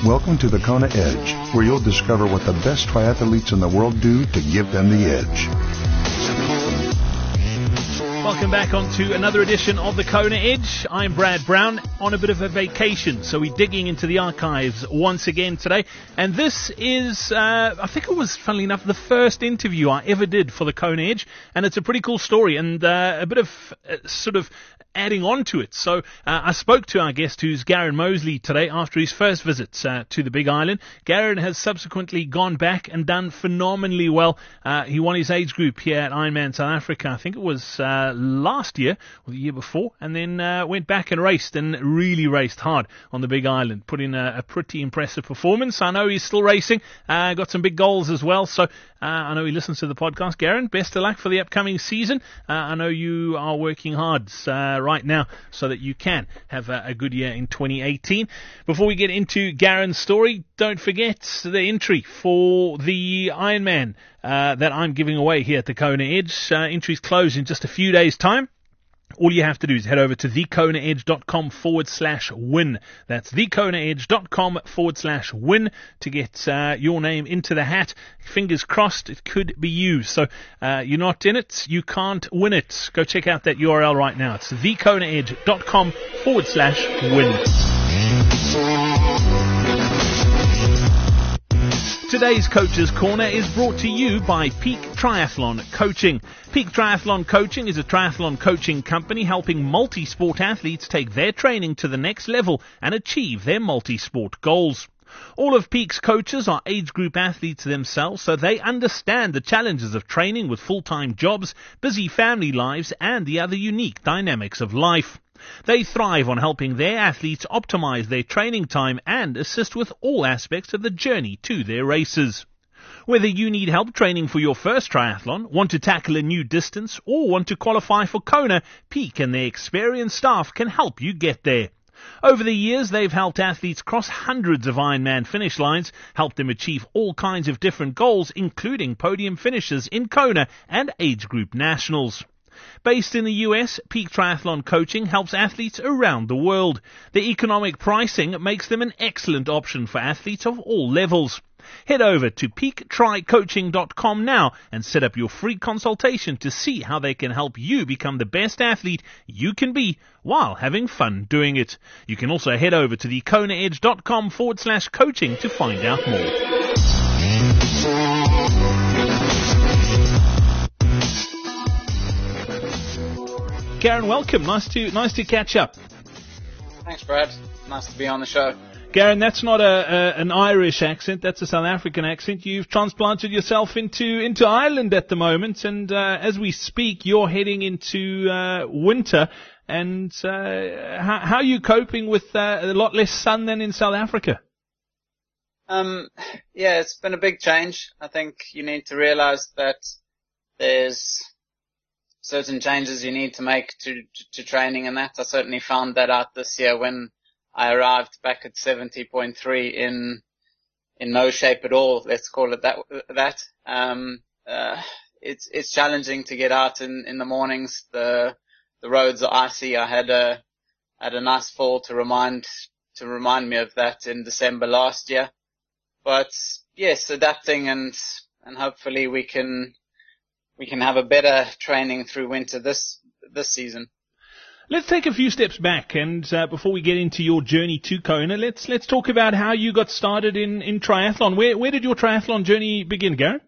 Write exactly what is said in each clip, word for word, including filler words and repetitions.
Welcome to the Kona Edge, where you'll discover what the best triathletes in the world do to give them the edge. Welcome back on to another edition of the Kona Edge. I'm Brad Brown on a bit of a vacation, so we're digging into the archives once again today. And this is, uh, I think it was, funnily enough, the first interview I ever did for the Kona Edge, and it's a pretty cool story and uh, a bit of uh, sort of adding on to it. So uh, I spoke to our guest, who's Garen Mosley, today after his first visit uh, to the Big Island. Garen has subsequently gone back and done phenomenally well. Uh, he won his age group here at Ironman South Africa. I think it was uh, last year or the year before, and then uh, went back and raced and really raced hard on the Big Island. Put in a, a pretty impressive performance. I know he's still racing. Uh, got some big goals as well. So uh, I know he listens to the podcast. Garen, best of luck for the upcoming season. Uh, I know you are working hard uh, right now so that you can have a, a good year in twenty eighteen. Before we get into Garen's story, don't forget the entry for the Ironman uh, that I'm giving away here at the Kona Edge. Uh, entries close in just a few days' time. All you have to do is head over to thekonaedge.com forward slash win. That's thekonaedge.com forward slash win to get uh, your name into the hat. Fingers crossed it could be you. So uh, you're not in it, you can't win it. Go check out that U R L right now. It's thekonaedge.com forward slash win. Today's Coach's Corner is brought to you by Peak Triathlon Coaching. Peak Triathlon Coaching is a triathlon coaching company helping multi-sport athletes take their training to the next level and achieve their multi-sport goals. All of Peak's coaches are age group athletes themselves, so they understand the challenges of training with full-time jobs, busy family lives, and the other unique dynamics of life. They thrive on helping their athletes optimize their training time and assist with all aspects of the journey to their races. Whether you need help training for your first triathlon, want to tackle a new distance, or want to qualify for Kona, Peak and their experienced staff can help you get there. Over the years, they've helped athletes cross hundreds of Ironman finish lines, helped them achieve all kinds of different goals, including podium finishes in Kona and age group nationals. Based in the U S, Peak Triathlon Coaching helps athletes around the world. Their economic pricing makes them an excellent option for athletes of all levels. Head over to peak tri coaching dot com now and set up your free consultation to see how they can help you become the best athlete you can be while having fun doing it. You can also head over to thekonaedge.com forward slash coaching to find out more. Garen, welcome. Nice to nice to catch up. Thanks, Brad. Nice to be on the show. Garen, that's not a, a an Irish accent. That's a South African accent. You've transplanted yourself into into Ireland at the moment, and uh, as we speak, you're heading into uh, winter. And uh, how, how are you coping with uh, a lot less sun than in South Africa? Um, yeah, it's been a big change. I think you need to realize that there's certain changes you need to make to, to, to training and that. I certainly found that out this year when I arrived back at seventy point three in, in no shape at all. Let's call it that, that. Um, uh, it's, it's challenging to get out in, in the mornings. The, the roads are icy. I had a, had a nice fall to remind, to remind me of that in December last year. But yes, adapting and, and hopefully we can, we can have a better training through winter this this season. Let's take a few steps back, and uh, before we get into your journey to Kona, let's let's talk about how you got started in, in triathlon. Where where did your triathlon journey begin, Garen?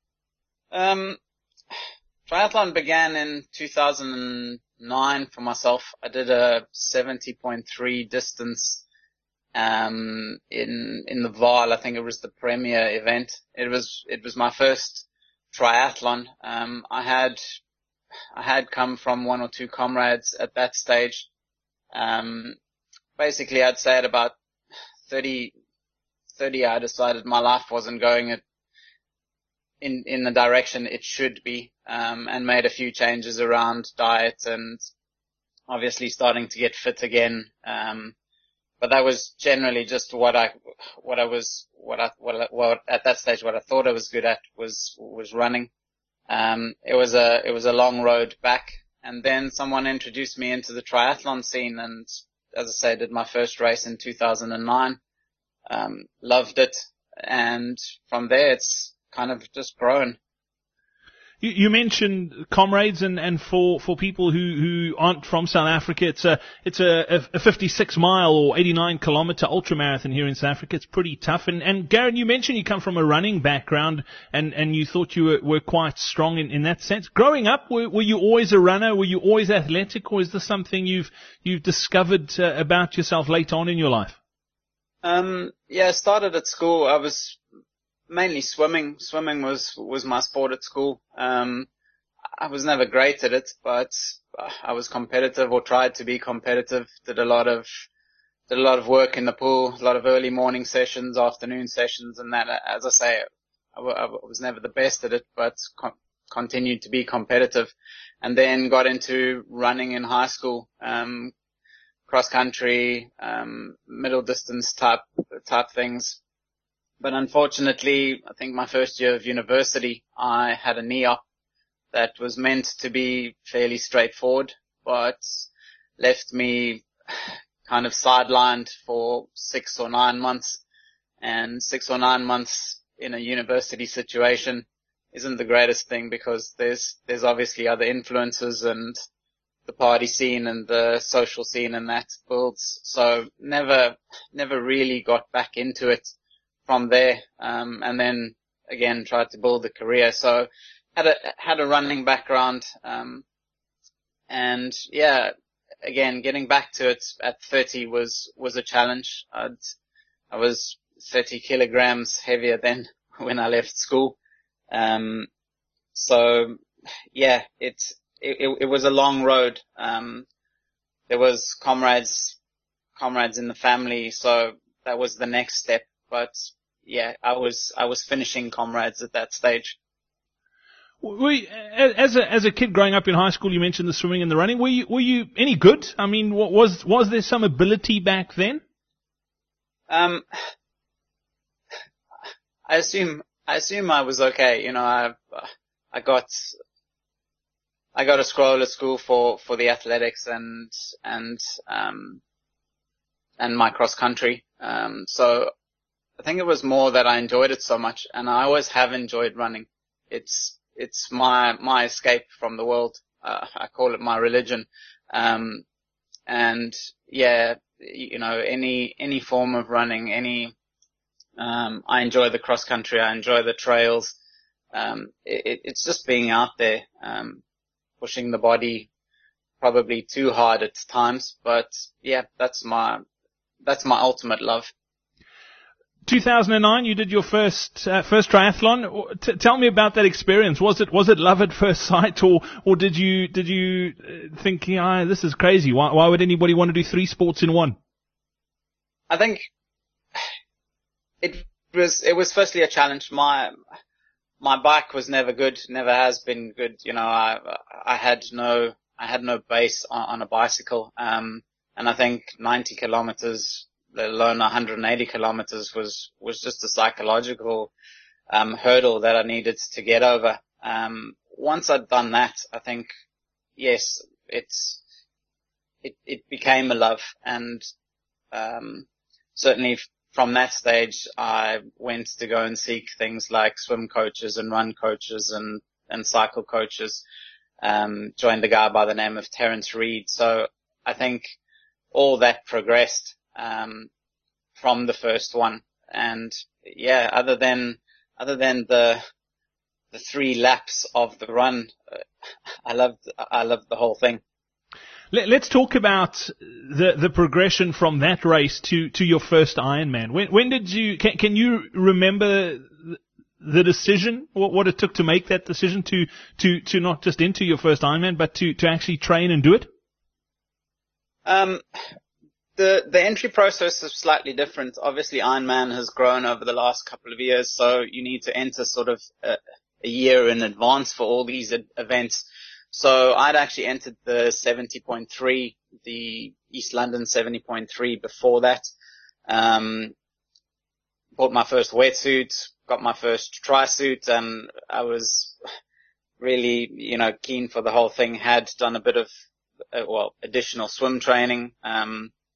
Um, triathlon began in two thousand nine for myself. I did a seventy point three distance um, in in the Vaal. I think it was the premier event. It was it was my first triathlon. Um, I had, I had come from one or two comrades at that stage. Um, basically I'd say at about thirty, thirty I decided my life wasn't going in, in the direction it should be, um, and made a few changes around diet and obviously starting to get fit again. Um, but that was generally just what I, what I was, what I, what, I, what at that stage, what I thought I was good at was, was running. Um, it was a, it was a long road back. And then someone introduced me into the triathlon scene. And as I say, did my first race in two thousand nine. um, loved it. And from there, it's kind of just grown. You, you mentioned comrades, and, and for, for people who, who aren't from South Africa, it's a it's a, a fifty-six mile or eighty-nine kilometer ultramarathon here in South Africa. It's pretty tough. And, and Garen, you mentioned you come from a running background, and, and you thought you were, were quite strong in, in that sense. Growing up, were, were you always a runner? Were you always athletic, or is this something you've you've discovered uh, about yourself later on in your life? Um, yeah, I started at school. I was mainly swimming. Swimming was, was my sport at school. Um, I was never great at it, but I was competitive, or tried to be competitive. Did a lot of, did a lot of work in the pool, a lot of early morning sessions, afternoon sessions, and that. As I say, I, w- I was never the best at it, but con- continued to be competitive. And then got into running in high school, um, cross country, um, middle distance type, type things. But unfortunately, I think my first year of university, I had a knee op that was meant to be fairly straightforward, but left me kind of sidelined for six or nine months. And six or nine months in a university situation isn't the greatest thing, because there's, there's obviously other influences, and the party scene and the social scene, and that builds. So never, never really got back into it from there, um, and then again tried to build a career. So had a had a running background, um, and yeah, again getting back to it at thirty was was a challenge. I'd, I was thirty kilograms heavier than when I left school, um, so yeah, it, it it was a long road. Um, there was comrades comrades in the family, so that was the next step. But yeah, I was I was finishing comrades at that stage. Were you, as a as a kid growing up in high school, you mentioned the swimming and the running. Were you were you any good? I mean, was was there some ability back then? Um, I assume I assume I was okay. You know, I I got I got a scroll at school for for the athletics and and um and my cross country. Um, so. I think it was more that I enjoyed it so much, and I always have enjoyed running. It's, it's my, my escape from the world. Uh, I call it my religion. Um, and yeah, you know, any, any form of running, any, um, I enjoy the cross country. I enjoy the trails. Um, it, it's just being out there, um, pushing the body probably too hard at times, but yeah, that's my, that's my ultimate love. two thousand nine, you did your first uh, first triathlon. T- tell me about that experience. Was it was it love at first sight, or or did you did you think, ah, this is crazy? Why why would anybody want to do three sports in one? I think it was it was firstly a challenge. My my bike was never good, never has been good. You know, I I had no I had no base on, on a bicycle, um, and I think ninety kilometers, let alone one hundred eighty kilometers, was, was just a psychological, um, hurdle that I needed to get over. Um, once I'd done that, I think, yes, it's, it, it became a love. And, um, certainly from that stage, I went to go and seek things like swim coaches and run coaches and, and cycle coaches, um, joined a guy by the name of Terence Reid. So I think all that progressed. Um, from the first one. And yeah, other than, other than the, the three laps of the run, uh, I loved, I loved the whole thing. Let, let's talk about the, the progression from that race to, to your first Ironman. When, when did you, can, can you remember the decision, what, what it took to make that decision to, to, to not just enter your first Ironman, but to, to actually train and do it? Um, The, the entry process is slightly different. Obviously, Ironman has grown over the last couple of years, so you need to enter sort of a, a year in advance for all these events. So I'd actually entered the seventy point three, the East London seventy point three before that. Um, bought my first wetsuit, got my first tri-suit, and I was really, you know, keen for the whole thing. Had done a bit of, uh, well, additional swim training, um,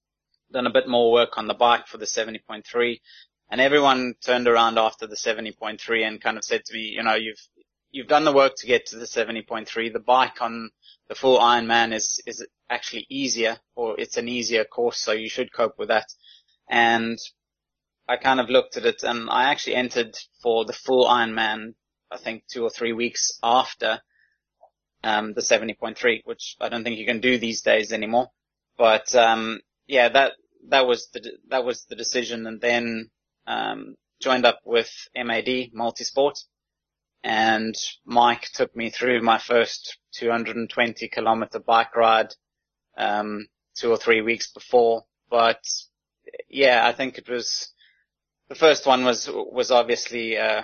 done a bit more work on the bike for the seventy point three, and everyone turned around after the seventy point three and kind of said to me, you know, you've, you've done the work to get to the seventy point three. The bike on the full Ironman is, is actually easier, or it's an easier course, so you should cope with that. And I kind of looked at it, and I actually entered for the full Ironman, I think two or three weeks after um the seventy point three, which I don't think you can do these days anymore. But um yeah, that that was the that was the decision, and then um joined up with M A D Multisport, and Mike took me through my first two hundred twenty kilometer bike ride um two or three weeks before. But yeah, I think it was the first one was was obviously uh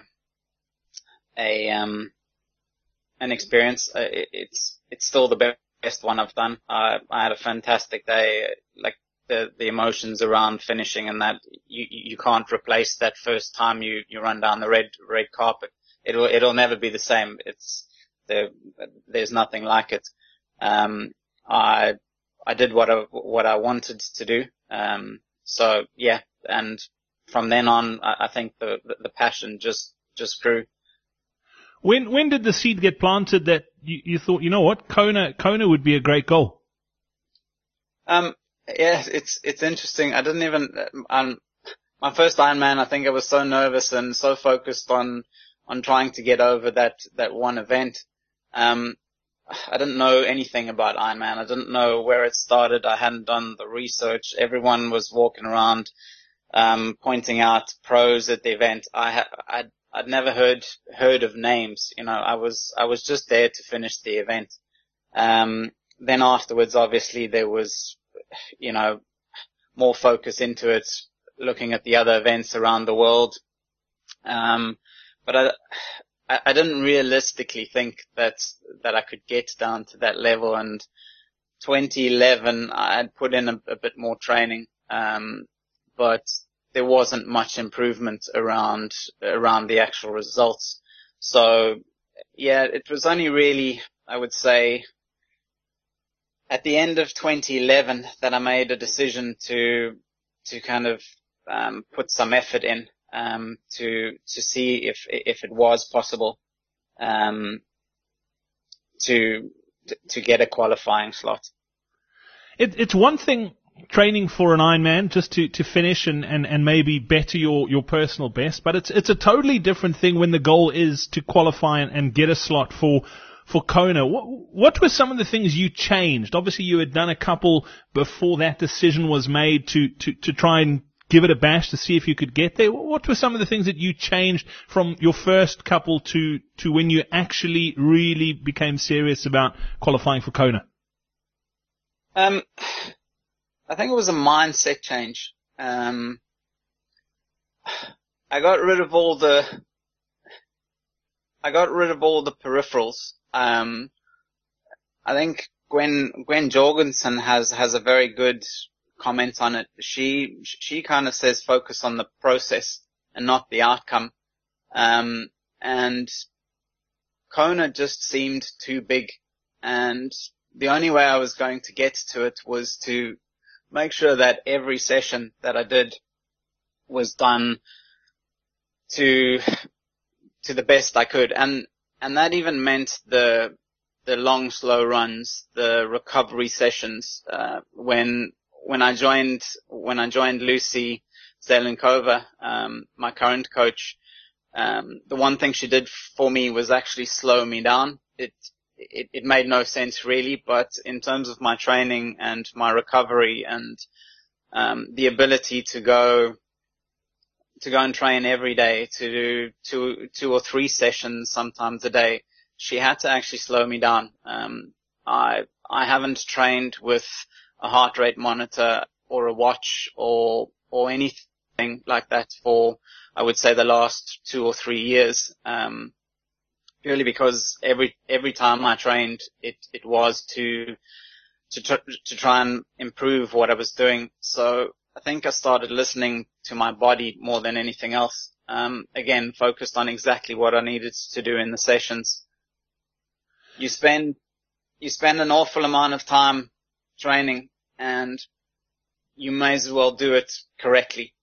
a um an experience. Uh, it, it's it's still the best one I've done. Uh, I had a fantastic day. Like the the emotions around finishing and that, you you can't replace that first time you you run down the red red carpet. It'll it'll never be the same. It's there. There's nothing like it. Um, I I did what I what I wanted to do. Um, so yeah, and from then on, I, I think the, the the passion just just grew. When when did the seed get planted that you, you thought, you know what, Kona Kona would be a great goal? Um, yeah, it's it's interesting. I didn't even um my first Ironman. I think I was so nervous and so focused on on trying to get over that that one event. Um, I didn't know anything about Ironman. I didn't know where it started. I hadn't done the research. Everyone was walking around, um, pointing out pros at the event. I had I'd, I'd never heard heard of names. You know, I was I was just there to finish the event. Um, then afterwards, obviously, there was, you know, more focus into it, looking at the other events around the world. Um, but I. I didn't realistically think that that I could get down to that level. And twenty eleven, I had put in a, a bit more training, um, but there wasn't much improvement around around the actual results. So, yeah, it was only really, I would say, at the end of twenty eleven that I made a decision to to kind of um, put some effort in. Um, to, to see if, if it was possible, um, to, to get a qualifying slot. It, it's one thing training for an Ironman just to, to finish and, and, and maybe better your, your personal best, but it's, it's a totally different thing when the goal is to qualify and, and get a slot for, for Kona. What, what were some of the things you changed? Obviously you had done a couple before that decision was made to, to, to try and give it a bash to see if you could get there. What were some of the things that you changed from your first couple to, to when you actually really became serious about qualifying for Kona? Um, I think it was a mindset change. Um, I got rid of all the, I got rid of all the peripherals. Um, I think Gwen, Gwen Jorgensen has, has a very good comment on it. She she kind of says focus on the process and not the outcome. Um, and Kona just seemed too big, and the only way I was going to get to it was to make sure that every session that I did was done to to the best I could, and and that even meant the the long slow runs, the recovery sessions. Uh, when When I joined, when I joined Lucy Zelenkova, um, my current coach, um, the one thing she did for me was actually slow me down. It, it, it made no sense really, but in terms of my training and my recovery and, um, the ability to go, to go and train every day, to do two, two or three sessions sometimes a day, she had to actually slow me down. Um, I, I haven't trained with a heart rate monitor or a watch or or anything like that for, I would say, the last two or three years. Um, purely because every every time I trained, it it was to to tr- to try and improve what I was doing. So I think I started listening to my body more than anything else. Um, again, focused on exactly what I needed to do in the sessions. You spend you spend an awful amount of time training, and you may as well do it correctly.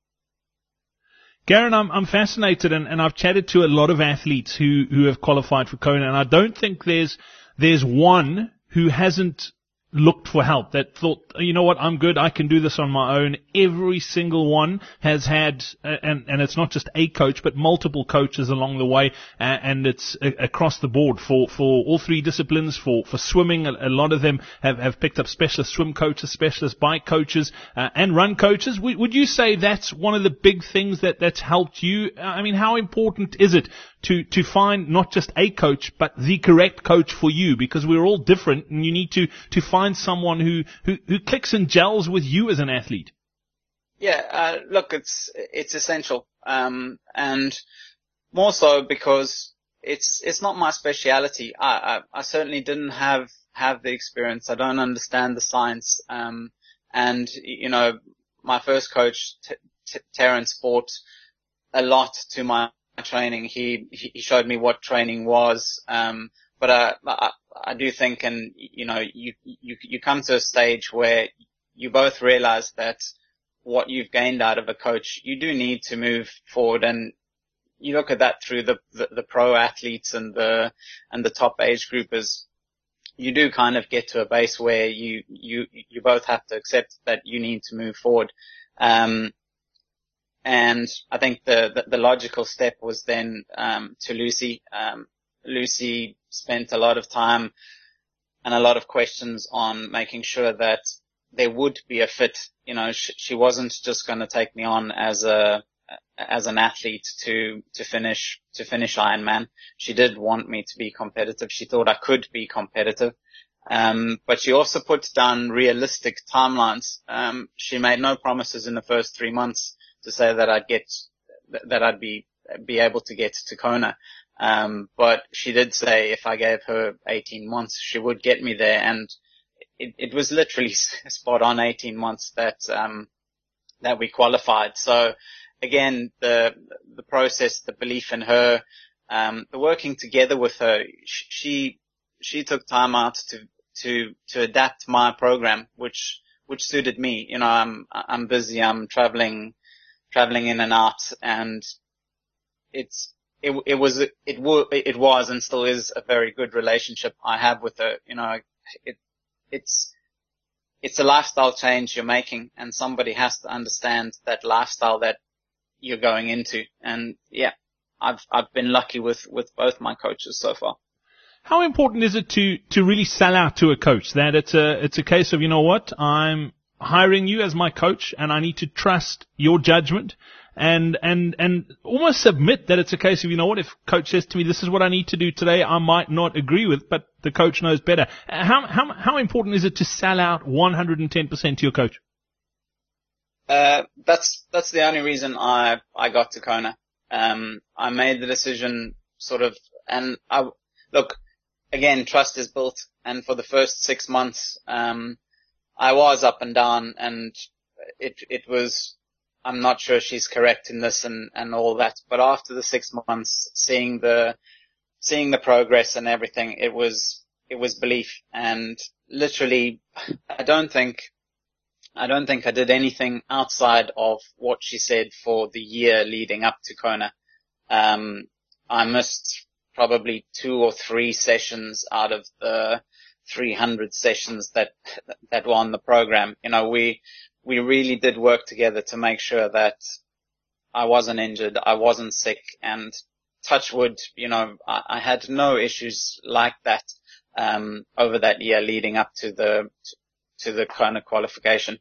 Garen, I'm, I'm fascinated, and, and I've chatted to a lot of athletes who, who have qualified for Kona, and I don't think there's there's one who hasn't looked for help, that thought, you know what, I'm good, I can do this on my own. Every single one has had, uh, and, and it's not just a coach, but multiple coaches along the way, uh, and it's uh, across the board for, for all three disciplines. For, for swimming, a, a lot of them have, have picked up specialist swim coaches, specialist bike coaches, uh, and run coaches. W- would you say that's one of the big things that, that's helped you? I mean, how important is it to, to find not just a coach, but the correct coach for you? Because we're all different, and you need to, to find someone who, who, who clicks and gels with you as an athlete. Yeah, uh, look, it's, it's essential. Um, and more so because it's, it's not my speciality. I, I, I certainly didn't have, have the experience. I don't understand the science. Um, and, you know, my first coach, T- T- Terence, brought a lot to my training. He, he showed me what training was. Um, but, uh, I, I do think, and, you know, you, you, you come to a stage where you both realize that what you've gained out of a coach, you do need to move forward. And you look at that through the, the, the pro athletes and the, and the top age groupers. You do kind of get to a base where you, you, you both have to accept that you need to move forward. Um, and I think the, the, the logical step was then, um, to Lucy. Um, Lucy spent a lot of time and a lot of questions on making sure that there would be a fit. You know, she, she wasn't just going to take me on as a, as an athlete to, to finish, to finish Ironman. She did want me to be competitive. She thought I could be competitive. Um, but she also put down realistic timelines. Um, she made no promises in the first three months to say that I'd get, that I'd be, be able to get to Kona. Um, but she did say if I gave her eighteen months, she would get me there. And it, it was literally spot on eighteen months that, um, that we qualified. So again, the, the process, the belief in her, um, the working together with her, she, she took time out to, to, to adapt my program, which, which suited me. You know, I'm, I'm busy, I'm traveling, traveling in and out, and it's, It, it was, it, w- it was and still is a very good relationship I have with her. You know, it, it's, it's a lifestyle change you're making, and somebody has to understand that lifestyle that you're going into. And yeah, I've, I've been lucky with, with both my coaches so far. How important is it to, to really sell out to a coach? That it's a, it's a case of, you know what, I'm hiring you as my coach and I need to trust your judgment. And, and, and almost submit that it's a case of, you know what, if coach says to me, this is what I need to do today, I might not agree with, but the coach knows better. How, how, how important is it to sell out one hundred ten percent to your coach? Uh, that's, that's the only reason I, I got to Kona. Um, I made the decision sort of, and I, look, again, trust is built. And for the first six months, um, I was up and down, and it, it was, I'm not sure she's correct in this and, and all that, but after the six months, seeing the, seeing the progress and everything, it was, it was belief. And literally, I don't think, I don't think I did anything outside of what she said for the year leading up to Kona. Um, I missed probably two or three sessions out of the three hundred sessions that, that were on the program. You know, we, we really did work together to make sure that I wasn't injured, I wasn't sick, and touch wood, you know, I, I had no issues like that, um, over that year leading up to the, to the Kona qualification.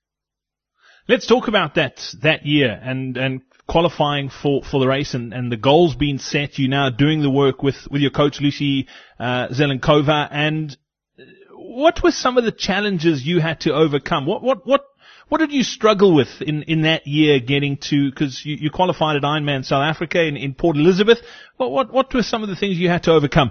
Let's talk about that, that year and, and qualifying for, for the race and, and the goals being set. You're now doing the work with, with your coach, Lucy, uh, Zelenkova. And what were some of the challenges you had to overcome? What, what, what, What did you struggle with in, in that year getting to, because you, you qualified at Ironman South Africa in, in Port Elizabeth. What, what, what were some of the things you had to overcome?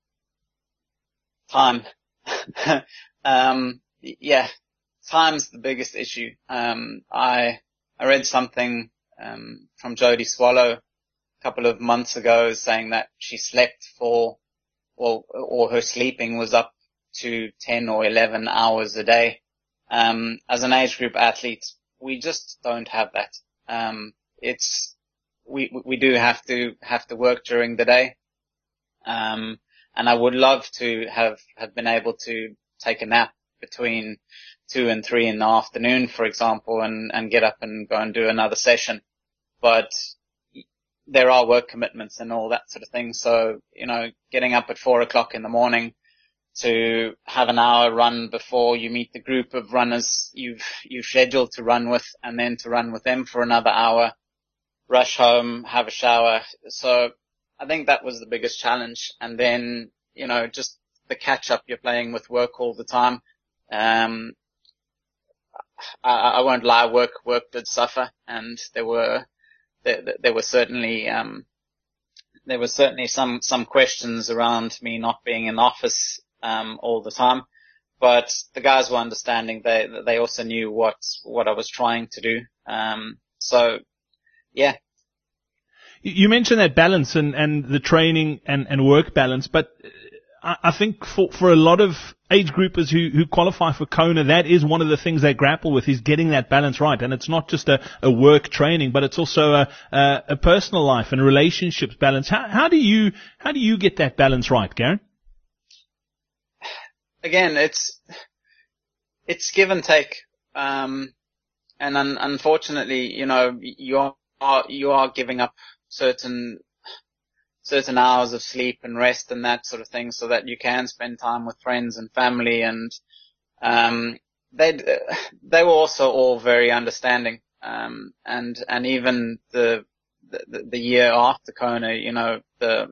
Time. um, yeah, time's the biggest issue. Um, I, I read something, um, from Jodie Swallow a couple of months ago saying that she slept for, or, or her sleeping was up to ten or eleven hours a day. Um, as an age group athlete, we just don't have that. Um, it's, we, we do have to, have to work during the day. Um, and I would love to have, have been able to take a nap between two and three in the afternoon, for example, and, and get up and go and do another session. But there are work commitments and all that sort of thing. So, you know, getting up at four o'clock in the morning to have an hour run before you meet the group of runners you've, you've scheduled to run with, and then to run with them for another hour, rush home, have a shower. So I think that was the biggest challenge. And then, you know, just the catch up, you're playing with work all the time. Um, I, I won't lie, work, work did suffer, and there were, there, there were certainly, um, there were certainly some, some questions around me not being in office, um, all the time. But the guys were understanding. They, they also knew what, what I was trying to do. Um, so yeah. You mentioned that balance and, and the training and, and work balance, but I, I think for, for a lot of age groupers who, who qualify for Kona, that is one of the things they grapple with, is getting that balance right. And it's not just a, a work training, but it's also a, a, a personal life and relationships balance. How, how do you, how do you get that balance right, Garen? Again, it's, it's give and take. Um, and un- unfortunately, you know, you are, you are giving up certain, certain hours of sleep and rest and that sort of thing so that you can spend time with friends and family. And, um, they, they were also all very understanding. Um, and, and even the, the, the year after Kona, you know, the,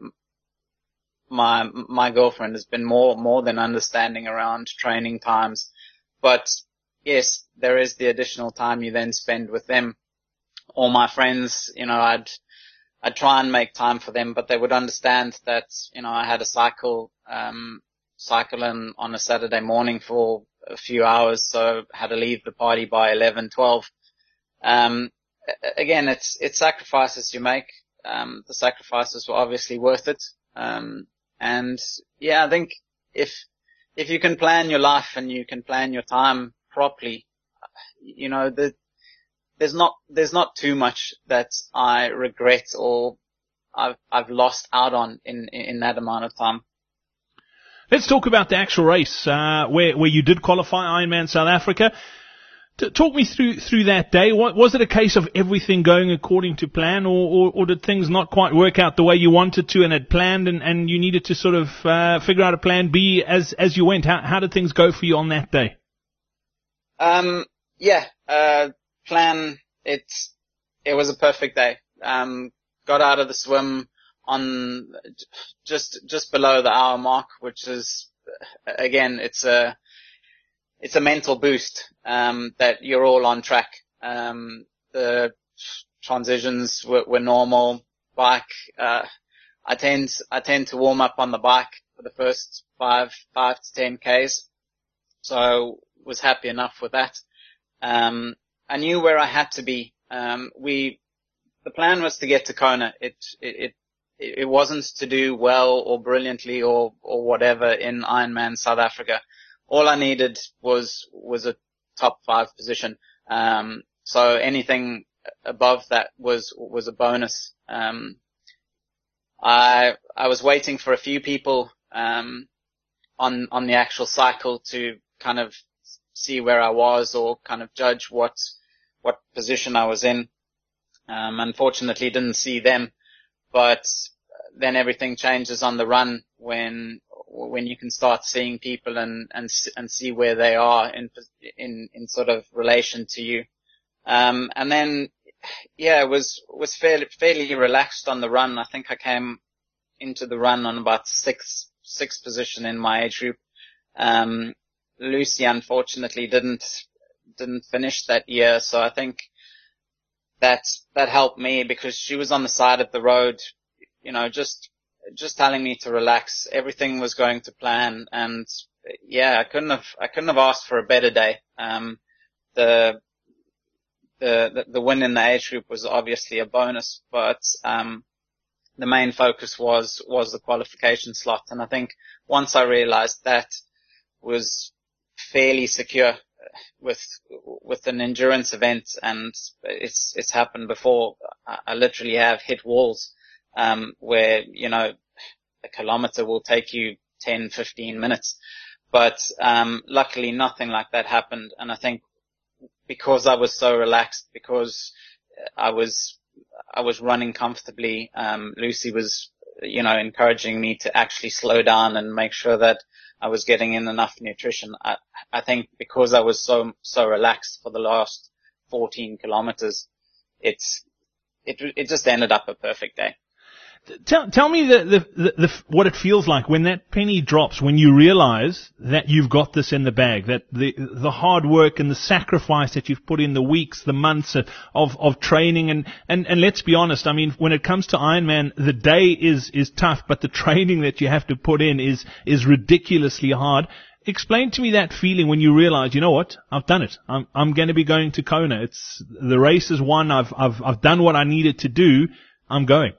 my, my girlfriend has been more, more than understanding around training times. But yes, there is the additional time you then spend with them. All my friends, you know, I'd, I'd try and make time for them, but they would understand that, you know, I had a cycle, um, cycle in on a Saturday morning for a few hours. So I had to leave the party by eleven, twelve. Um, again, it's, it's sacrifices you make. Um, the sacrifices were obviously worth it. Um, and yeah, I think if, if you can plan your life and you can plan your time properly, you know, the, there's not, there's not too much that I regret or I've, I've lost out on in, in that amount of time. Let's talk about the actual race, uh, where, where you did qualify, Ironman South Africa. T- talk me through, through that day. What, was it a case of everything going according to plan, or, or, or did things not quite work out the way you wanted to and had planned, and, and you needed to sort of, uh, figure out a plan B as, as you went? How, how did things go for you on that day? Um, yeah, uh, plan, it's, it was a perfect day. Um, got out of the swim on just, just below the hour mark, which is, again, it's a, it's a mental boost, um, that you're all on track. Um, the transitions were, were normal. Bike, uh, I tend, I tend to warm up on the bike for the first five, five to ten Ks. So was happy enough with that. Um, I knew where I had to be. Um, we, the plan was to get to Kona. It, it, it, it wasn't to do well or brilliantly or, or whatever in Ironman South Africa. All I needed was, was a top five position. Um, so anything above that was, was a bonus. Um, I, I was waiting for a few people, um, on, on the actual cycle to kind of see where I was or kind of judge what, what position I was in. Um, unfortunately didn't see them, but then everything changes on the run when, when you can start seeing people and, and, and see where they are in, in, in sort of relation to you. Um, and then, yeah, it was, was fairly, fairly relaxed on the run. I think I came into the run on about sixth, sixth position in my age group. Um, Lucy unfortunately didn't, didn't finish that year. So I think that, that helped me because she was on the side of the road, you know, just, just telling me to relax. Everything was going to plan. And yeah, I couldn't have, I couldn't have asked for a better day. Um, the, the, the, the win in the age group was obviously a bonus, but, um, the main focus was, was the qualification slot. And I think once I realized that was fairly secure, with, with an endurance event, and it's, it's happened before. I, I literally have hit walls, um, where, you know, a kilometer will take you ten, fifteen minutes. But, um, luckily nothing like that happened. And I think because I was so relaxed, because I was, I was running comfortably, um, Lucy was, you know, encouraging me to actually slow down and make sure that I was getting in enough nutrition. I, I think because I was so, so relaxed for the last fourteen kilometers, it's, it, it just ended up a perfect day. Tell, tell me the, the, the, the, what it feels like when that penny drops, when you realize that you've got this in the bag, that the, the hard work and the sacrifice that you've put in, the weeks, the months of, of training, and, and, and let's be honest, I mean, when it comes to Ironman, the day is, is tough, but the training that you have to put in is, is ridiculously hard. Explain to me that feeling when you realize, you know what, I've done it. I'm, I'm going to be going to Kona. It's, the race is won. I've, I've, I've done what I needed to do. I'm going.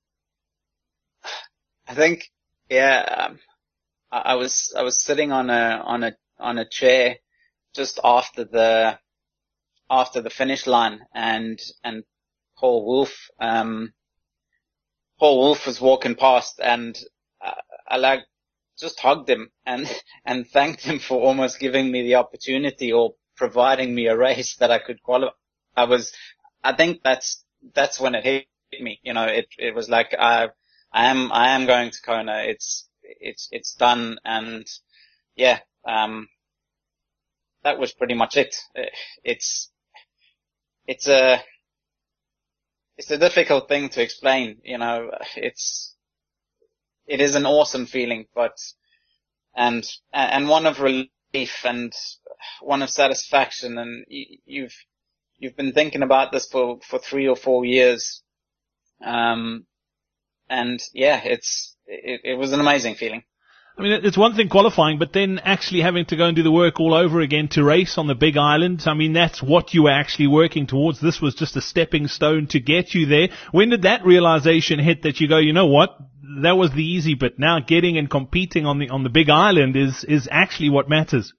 I think, yeah, um, I, I was, I was sitting on a, on a, on a chair just after the, after the finish line, and, and Paul Wolf, um, Paul Wolf was walking past, and I, I like just hugged him and, and thanked him for almost giving me the opportunity or providing me a race that I could qualify. I was, I think that's, that's when it hit me, you know, it, it was like, I, I am, I am going to Kona. It's, it's, it's done. And yeah, um, that was pretty much it. It's, it's a, it's a difficult thing to explain, you know, it's, it is an awesome feeling, but, and, and one of relief and one of satisfaction. And you've, you've been thinking about this for, for three or four years. Um, And yeah, it's, it, it was an amazing feeling. I mean, it's one thing qualifying, but then actually having to go and do the work all over again to race on the big island. I mean, that's what you were actually working towards. This was just a stepping stone to get you there. When did that realization hit that you go, you know what? That was the easy bit. Now getting and competing on the, on the big island is, is actually what matters.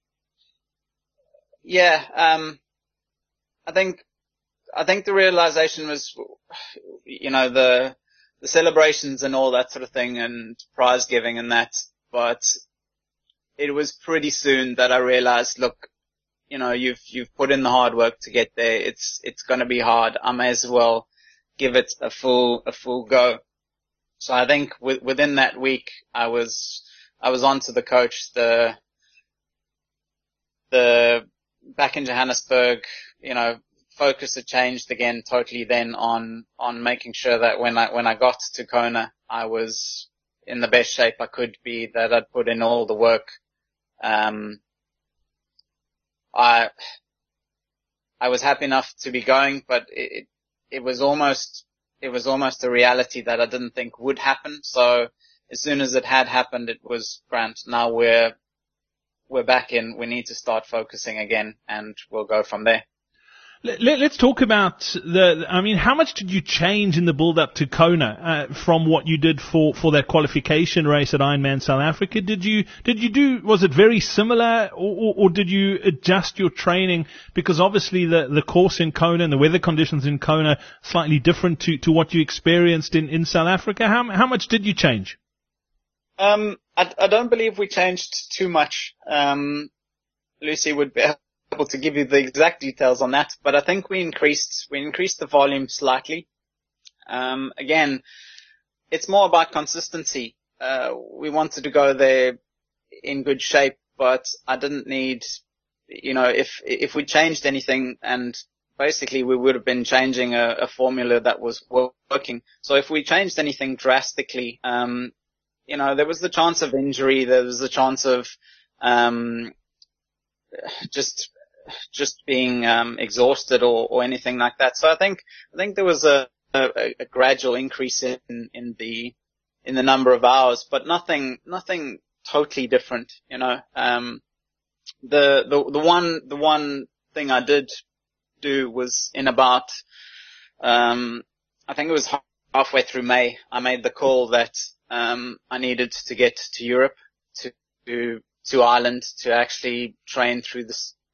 Yeah. Um, I think, I think the realization was, you know, the, the celebrations and all that sort of thing and prize giving and that, but it was pretty soon that I realized, look, you know, you've, you've put in the hard work to get there. It's, it's going to be hard. I may as well give it a full, a full go. So I think w- within that week, I was, I was on to the coach, the, the back in Johannesburg, you know, focus had changed again totally then on, on making sure that when I, when I got to Kona, I was in the best shape I could be, that I'd put in all the work. Um, I, I was happy enough to be going, but it, it was almost, it was almost a reality that I didn't think would happen. So as soon as it had happened, it was grand. Now we're, we're back in, we need to start focusing again, and we'll go from there. Let's talk about the, I mean, how much did you change in the build-up to Kona uh, from what you did for, for that qualification race at Ironman South Africa? Did you, did you do, was it very similar, or, or, or did you adjust your training? Because obviously the, the course in Kona and the weather conditions in Kona slightly different to, to what you experienced in, in South Africa. How, how much did you change? Um, I, I don't believe we changed too much. Um, Lucy would be able to give you the exact details on that, but I think we increased, we increased the volume slightly. Um, again, it's more about consistency. Uh, we wanted to go there in good shape, but I didn't need, you know, if, if we changed anything, and basically we would have been changing a, a formula that was working. So if we changed anything drastically, um, you know, there was the chance of injury, there was the chance of, um, just, just being, um, exhausted or, or anything like that. So I think, I think there was a, a, a gradual increase in, in the, in the number of hours, but nothing, nothing totally different, you know. Um, the, the, the one, the one thing I did do was in about, um, I think it was halfway through May, I made the call that, um, I needed to get to Europe, to, to, to Ireland, to actually train through the,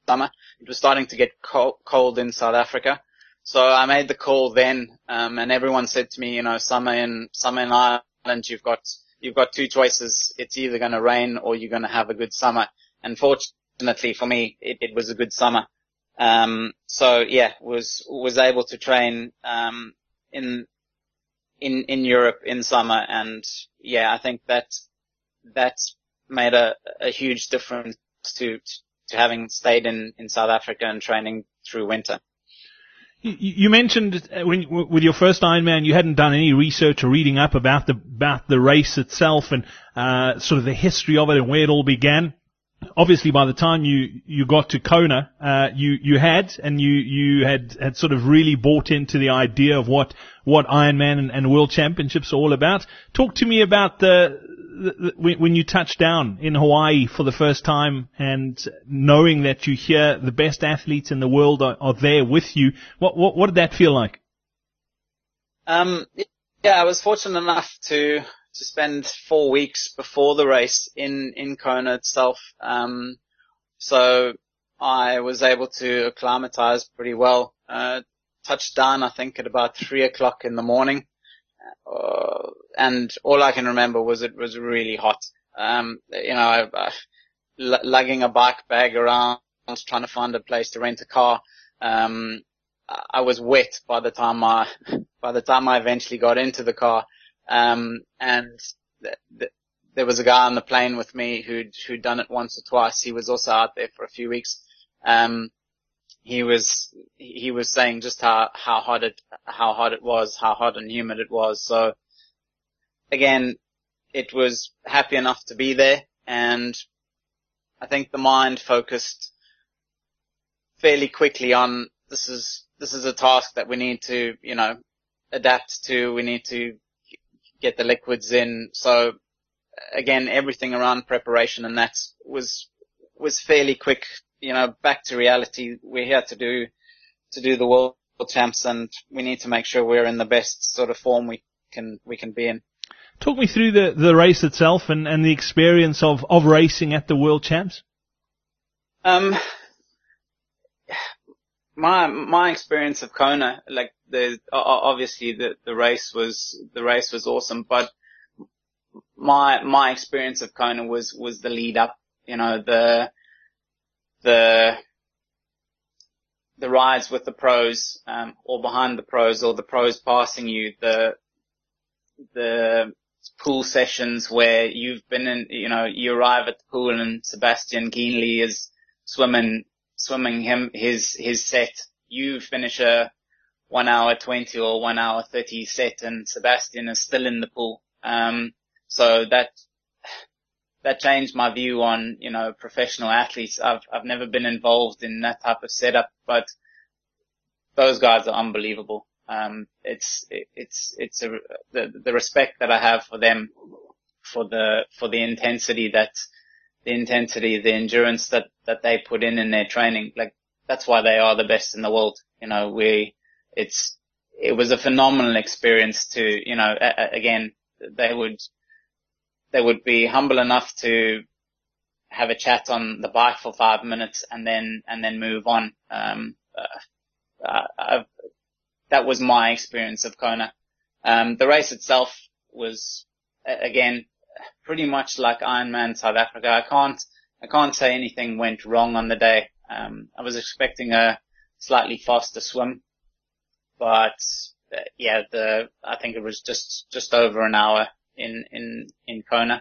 summer. It was starting to get cold, cold in South Africa. So I made the call then, um, and everyone said to me, you know, summer in, summer in Ireland, you've got, you've got two choices. It's either going to rain or you're going to have a good summer. And fortunately for me, it, it was a good summer. Um, so yeah, was, was able to train, um, in, in, in Europe in summer. And yeah, I think that, that's made a, a huge difference to, to having stayed in, in South Africa and training through winter. You mentioned when, with your first Ironman, you hadn't done any research or reading up about the about the race itself and uh, sort of the history of it and where it all began. Obviously, by the time you, you got to Kona, uh, you you had and you you had had sort of really bought into the idea of what what Ironman and, and World Championships are all about. Talk to me about the, the, the when you touched down in Hawaii for the first time and knowing that you hear the best athletes in the world are, are there with you. What what what did that feel like? Um, yeah, I was fortunate enough to. to spend four weeks before the race in, in Kona itself. Um, so I was able to acclimatize pretty well. Uh, touched down, I think, at about three o'clock in the morning. Uh, and all I can remember was it was really hot. Um, you know, I, I, l- lugging a bike bag around, trying to find a place to rent a car. Um, I was wet by the time I, by the time I eventually got into the car. Um, and th- th- there was a guy on the plane with me who'd, who'd done it once or twice. He was also out there for a few weeks. Um, he was, he was saying just how, how hot it, how hot it was, how hot and humid it was. So again, it was happy enough to be there. And I think the mind focused fairly quickly on this is, this is a task that we need to, you know, adapt to. We need to get the liquids in. So again, everything around preparation and that was, was fairly quick, you know, back to reality. We're here to do, to do the world champs and we need to make sure we're in the best sort of form we can, we can be in. Talk me through the, the race itself and, and the experience of, of racing at the world champs. Um, My, my experience of Kona, like the, obviously the, the race was, the race was awesome, but my, my experience of Kona was, was the lead up, you know, the, the, the rides with the pros, um, or behind the pros or the pros passing you, the, the pool sessions where you've been in, you know, you arrive at the pool and Sebastian Kienle is swimming swimming him, his, his set. You finish a one hour twenty or one hour thirty set and Sebastian is still in the pool. Um, so that, that changed my view on, you know, professional athletes. I've, I've never been involved in that type of setup, but those guys are unbelievable. Um, it's, it, it's, it's a, the, the respect that I have for them, for the, for the intensity that, the intensity, the endurance that, that they put in in their training. Like, that's why they are the best in the world. You know, we, it's, it was a phenomenal experience to, you know, a, a, again, they would, they would be humble enough to have a chat on the bike for five minutes and then, and then move on. Um, uh, I've, that was my experience of Kona. Um, the race itself was, again, pretty much like Ironman South Africa. I can't, I can't say anything went wrong on the day. Um, I was expecting a slightly faster swim, but uh, yeah, the, I think it was just, just over an hour in, in, in Kona.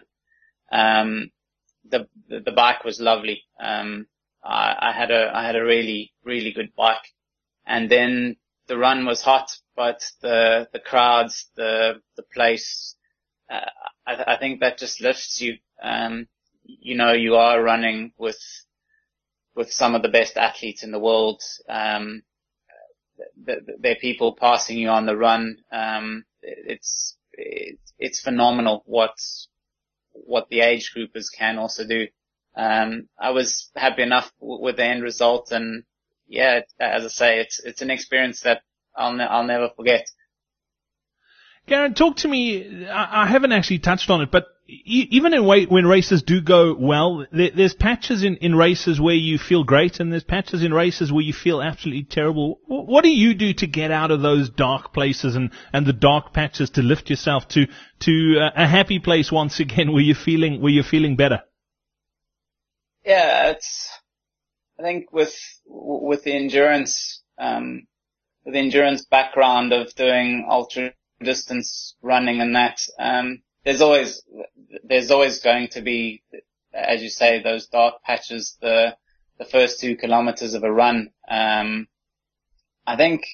Um, the, the, the bike was lovely. Um, I, I had a, I had a really, really good bike. And then the run was hot, but the, the crowds, the, the place, uh, I, I think that just lifts you. Um, you know, you are running with, with some of the best athletes in the world. Um, there are people passing you on the run. Um, it's, it, it's phenomenal what, what the age groupers can also do. Um, I was happy enough w- with the end result, and yeah, as I say, it's, it's an experience that I'll, ne- I'll never forget. Garen, talk to me. I haven't actually touched on it, but e- even in way, when races do go well, there, there's patches in, in races where you feel great, and there's patches in races where you feel absolutely terrible. What do you do to get out of those dark places and, and the dark patches to lift yourself to to uh, a happy place once again, where you're feeling where you're feeling better? Yeah, it's. I think with with the endurance, um, with the endurance background of doing ultra distance running and that, um, there's always there's always going to be, as you say, those dark patches. The the first two kilometers of a run. Um, I think.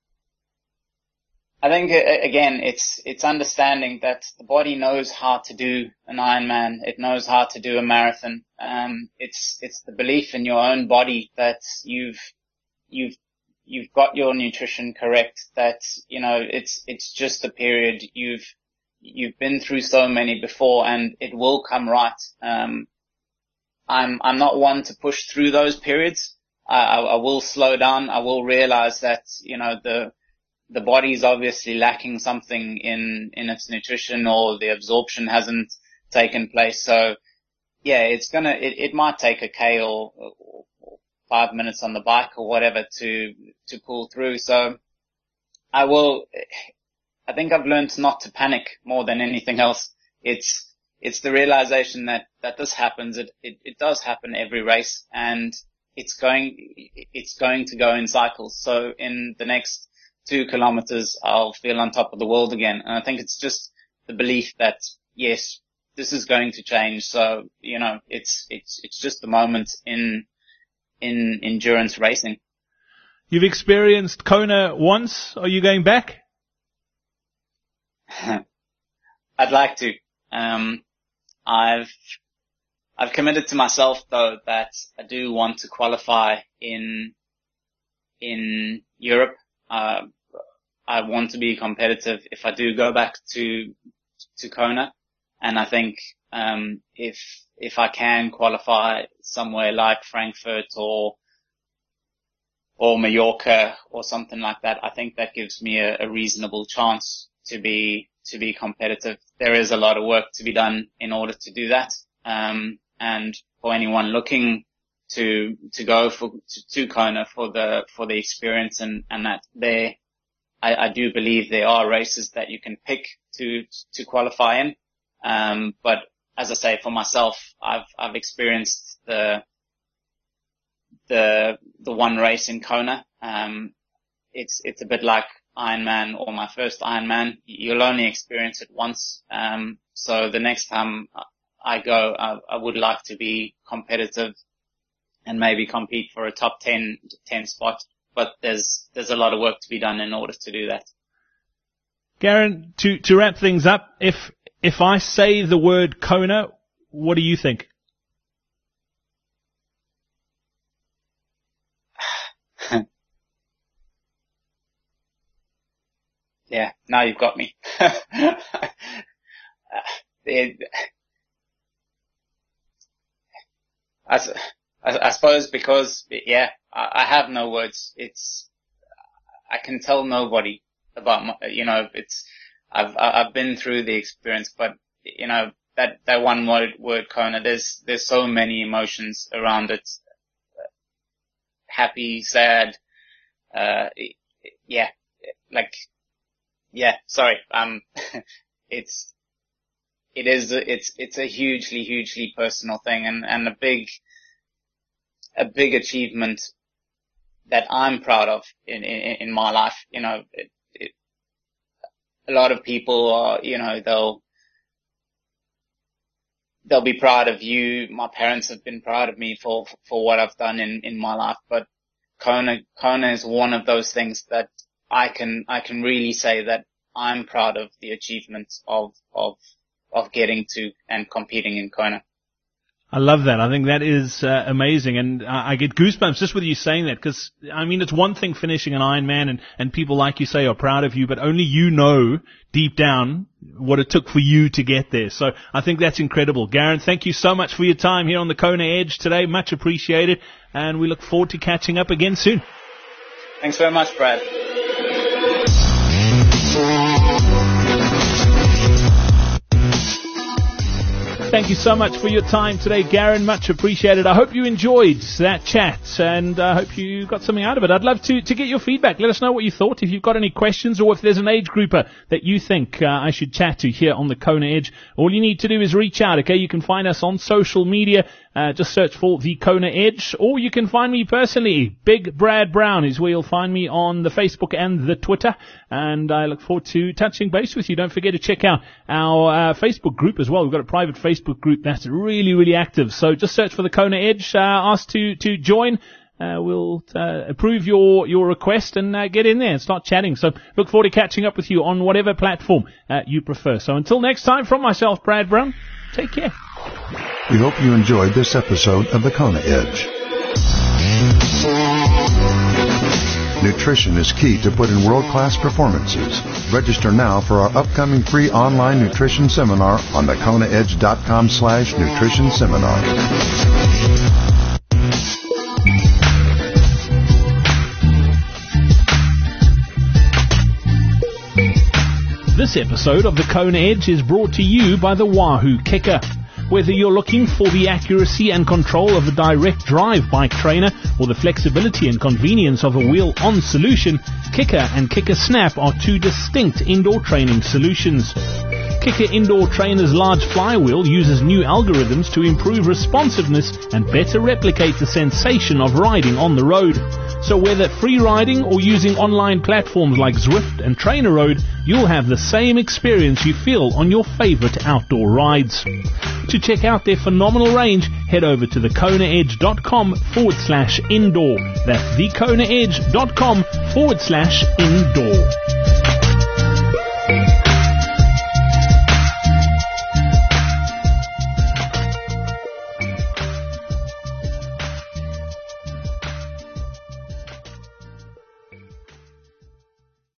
I think again, it's it's understanding that the body knows how to do an Ironman. It knows how to do a marathon. Um, it's it's the belief in your own body that you've you've you've got your nutrition correct. That you know it's it's just a period. You've you've been through so many before, and it will come right. Um, I'm I'm not one to push through those periods. I, I, I will slow down. I will realize that you know the the body is obviously lacking something in, in its nutrition, or the absorption hasn't taken place. So yeah, it's gonna, it, it might take a K or, or five minutes on the bike or whatever to, to pull through. So I will, I think I've learned not to panic more than anything else. It's, it's the realization that, that this happens. It, it, it does happen every race, and it's going, it's going to go in cycles. So in the next two kilometers, I'll feel on top of the world again. And I think it's just the belief that, yes, this is going to change. So, you know, it's, it's, it's just the moment in, in endurance racing. You've experienced Kona once. Are you going back? I'd like to. Um, I've, I've committed to myself though that I do want to qualify in, in Europe. Uh, I want to be competitive if I do go back to, to Kona. And I think, um, if, if I can qualify somewhere like Frankfurt or, or Mallorca or something like that, I think that gives me a, a reasonable chance to be, to be competitive. There is a lot of work to be done in order to do that. Um, and for anyone looking to, to go for, to, to Kona for the, for the experience and, and that there, I, I do believe there are races that you can pick to, to qualify in. Um, but as I say, for myself, I've, I've experienced the, the, the one race in Kona. Um, it's, it's a bit like Ironman or my first Ironman. You'll only experience it once. Um, so the next time I go, I, I would like to be competitive and maybe compete for a top ten, ten spot. But there's, there's a lot of work to be done in order to do that. Garen, to, to wrap things up, if, if I say the word Kona, what do you think? Yeah, now you've got me. it, I, I, I suppose because, yeah, I, I have no words. It's, I can tell nobody about my, you know, it's, I've, I've been through the experience, but, you know, that, that one word, word Kona, there's, there's so many emotions around it. Happy, sad, uh, yeah, like, yeah, sorry, um, it's, it is, it's, it's a hugely, hugely personal thing and, and a big, a big achievement that I'm proud of in, in, in my life. You know, it, it, a lot of people are, you know, they'll, they'll be proud of you. My parents have been proud of me for, for what I've done in, in my life, but Kona, Kona is one of those things that I can, I can really say that I'm proud of the achievements of, of, of getting to and competing in Kona. I love that. I think that is uh, amazing, and uh, I get goosebumps just with you saying that, because, I mean, it's one thing finishing an Ironman, and, and people like you say are proud of you, but only you know deep down what it took for you to get there. So I think that's incredible. Garen, thank you so much for your time here on the Kona Edge today. Much appreciated, and we look forward to catching up again soon. Thanks very much, Brad. Thank you so much for your time today, Garen. Much appreciated. I hope you enjoyed that chat, and I hope you got something out of it. I'd love to, to get your feedback. Let us know what you thought. If you've got any questions, or if there's an age grouper that you think uh, I should chat to here on the Kona Edge, all you need to do is reach out, okay? You can find us on social media. Uh, just search for the Kona Edge, or you can find me personally. Big Brad Brown is where you'll find me on the Facebook and the Twitter, and I look forward to touching base with you. Don't forget to check out our uh, Facebook group as well. We've got a private Facebook group that's really, really active. So just search for the Kona Edge. Uh, ask to to join. Uh, we'll uh, approve your your request and uh, get in there and start chatting. So look forward to catching up with you on whatever platform uh, you prefer. So until next time, from myself, Brad Brown, take care. We hope you enjoyed this episode of the Kona Edge. Nutrition is key to put in world-class performances. Register now for our upcoming free online nutrition seminar on the kona edge dot com slash nutrition seminar. This episode of the Kona Edge is brought to you by the Wahoo Kicker. Whether you're looking for the accuracy and control of a direct drive bike trainer or the flexibility and convenience of a wheel-on solution, Kicker and Kicker Snap are two distinct indoor training solutions. Kicker Indoor Trainer's large flywheel uses new algorithms to improve responsiveness and better replicate the sensation of riding on the road. So whether free riding or using online platforms like Zwift and Trainer Road, you'll have the same experience you feel on your favorite outdoor rides. To check out their phenomenal range, head over to thekonaedge.com forward slash indoor. That's thekonaedge.com forward slash indoor.